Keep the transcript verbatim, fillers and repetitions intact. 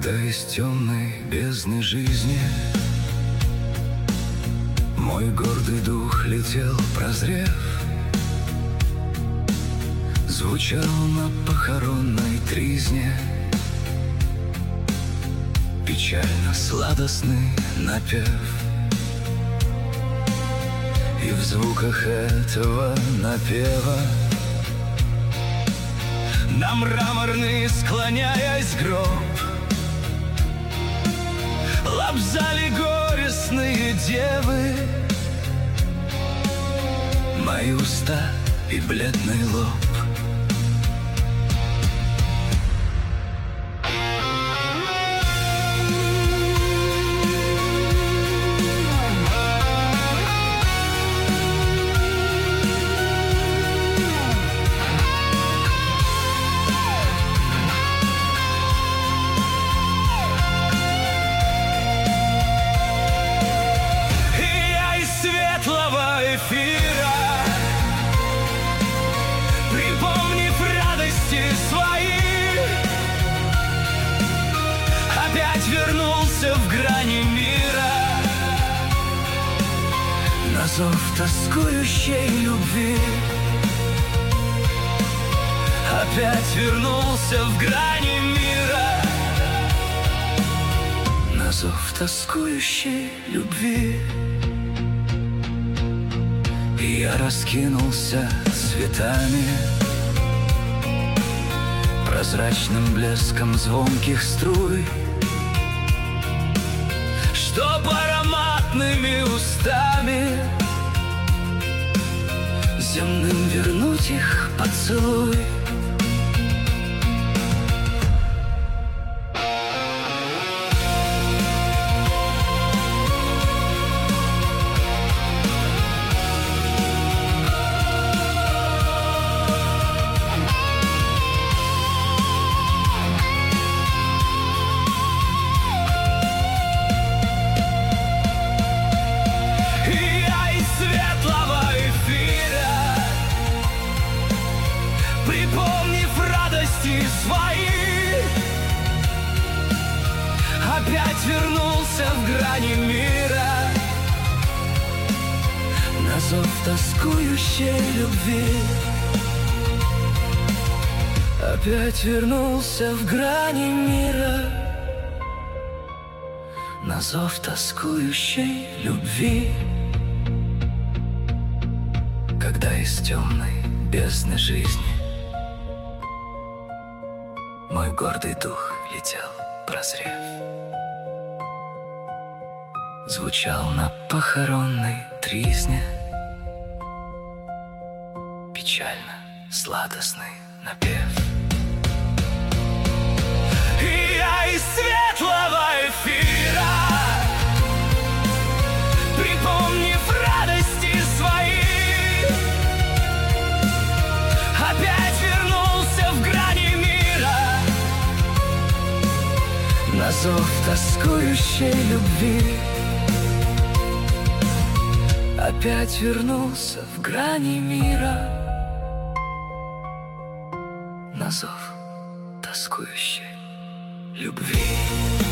Когда из темной бездны жизни мой гордый дух летел, прозрев, звучал на похоронной тризне печально-сладостный напев. И в звуках этого напева на мраморный, склоняясь, гроб лобзали горестные девы мои уста и бледный лоб. Эфира, припомнив радости свои, опять вернулся в грани мира на зов тоскующей любви. Опять вернулся в грани мира на зов тоскующей любви. Я раскинулся цветами, прозрачным блеском звонких струй, чтоб ароматными устами земным вернуть их поцелуй. Припомнив радости свои, опять вернулся в грани мира на зов тоскующей любви. Опять вернулся в грани мира на зов тоскующей любви. Когда из темной бездны жизни мой гордый дух летел, прозрев, звучал на похоронной тризне печально-сладостный напев. И я из светлого эфира, припомнив радости свои, опять вернулся в грани мира на зов тоскующей любви. Опять вернулся в грани мира на зов тоскующей любви.